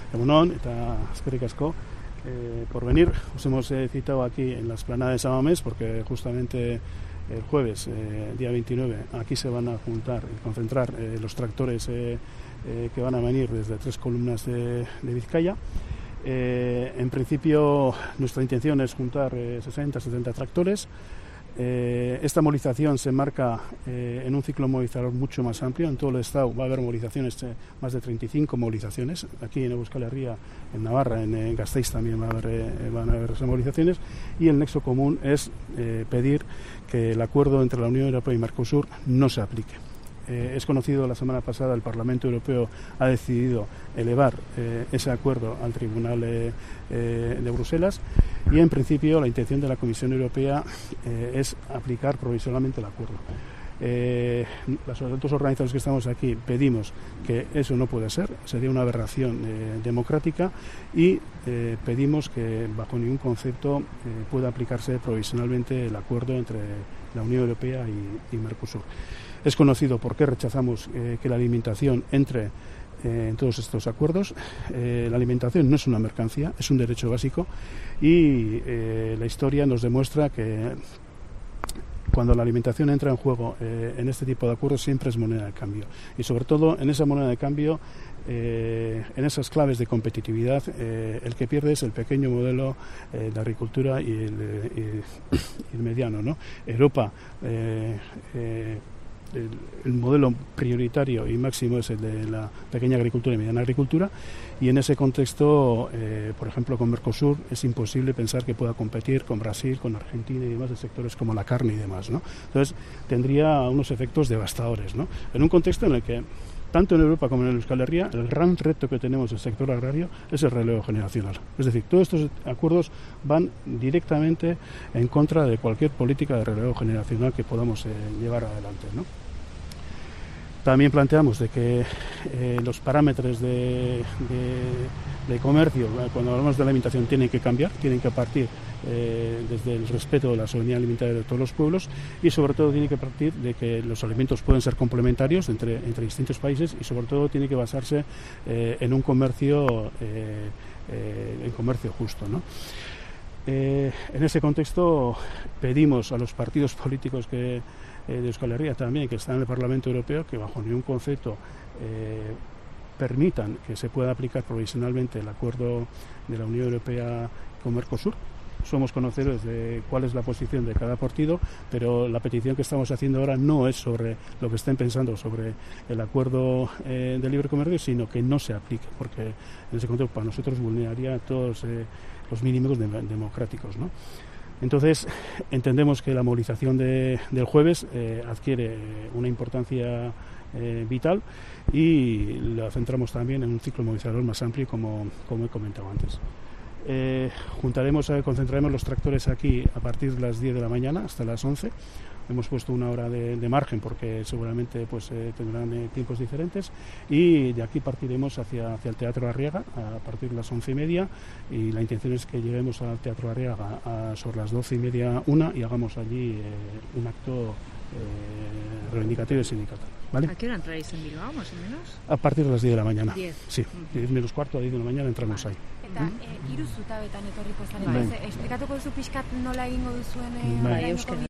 Egunon, eta eskerrik asko por venir. Os hemos citado aquí en la explanada de Samamés porque justamente el jueves, día 29, aquí se van a juntar y concentrar los tractores que van a venir desde 3 columnas de Vizcaya. En principio, nuestra intención es juntar 60-70 tractores. Esta movilización se marca en un ciclo movilizador mucho más amplio. En todo el estado va a haber movilizaciones, más de 35 movilizaciones. Aquí en Euskal Herria, en Navarra, en Gasteiz también van a haber esas movilizaciones. Y el nexo común es pedir que el acuerdo entre la Unión Europea y Mercosur no se aplique. Es conocido, la semana pasada el Parlamento Europeo ha decidido elevar ese acuerdo al Tribunal de Bruselas y en principio la intención de la Comisión Europea es aplicar provisionalmente el acuerdo. Las dos organizaciones que estamos aquí pedimos que eso no puede ser, sería una aberración democrática y pedimos que bajo ningún concepto pueda aplicarse provisionalmente el acuerdo entre la Unión Europea y Mercosur. Es conocido por qué rechazamos que la alimentación entre en todos estos acuerdos. La alimentación no es una mercancía, es un derecho básico y la historia nos demuestra que cuando la alimentación entra en juego en este tipo de acuerdos siempre es moneda de cambio y sobre todo en esa moneda de cambio, en esas claves de competitividad, el que pierde es el pequeño modelo de agricultura y el mediano, ¿no? Europa, el modelo prioritario y máximo es el de la pequeña agricultura y mediana agricultura y en ese contexto, por ejemplo con Mercosur es imposible pensar que pueda competir con Brasil, con Argentina y demás de sectores como la carne y demás, ¿no? Entonces tendría unos efectos devastadores, ¿no? En un contexto en el que tanto en Europa como en Euskal Herria el gran reto que tenemos en el sector agrario es el relevo generacional. Es decir, todos estos acuerdos van directamente en contra de cualquier política de relevo generacional que podamos llevar adelante, ¿no? También planteamos de que los parámetros de comercio, cuando hablamos de la alimentación, tienen que cambiar, tienen que partir desde el respeto de la soberanía alimentaria de todos los pueblos y sobre todo tiene que partir de que los alimentos pueden ser complementarios entre distintos países y sobre todo tiene que basarse en un comercio justo, ¿no? En ese contexto pedimos a los partidos políticos de Euskal Herria también, que están en el Parlamento Europeo, que bajo ningún concepto permitan que se pueda aplicar provisionalmente el acuerdo de la Unión Europea con Mercosur. Somos conocedores de cuál es la posición de cada partido, pero la petición que estamos haciendo ahora no es sobre lo que estén pensando sobre el acuerdo de libre comercio, sino que no se aplique, porque en ese contexto para nosotros vulneraría todos los mínimos democráticos, ¿no? Entonces, entendemos que la movilización del jueves adquiere una importancia vital y la centramos también en un ciclo movilizador más amplio, como he comentado antes. Concentraremos los tractores aquí a partir de las 10 de la mañana hasta las 11. Hemos puesto una hora de margen porque seguramente tendrán tiempos diferentes y de aquí partiremos hacia el Teatro Arriaga a partir de las 11:30 y la intención es que lleguemos al Teatro Arriaga sobre las 12:30, 1 y hagamos allí un acto reivindicativo y sindical, ¿vale? ¿A qué hora entráis en Bilbao, más o menos? A partir de las 10 de la mañana. 10. Sí, 10 menos cuarto a 10 de la mañana entramos ahí. Eta hiru zutabetan etorriko zarete. Esplikatuko duzu pixkat nola egingo duzuen Euskara.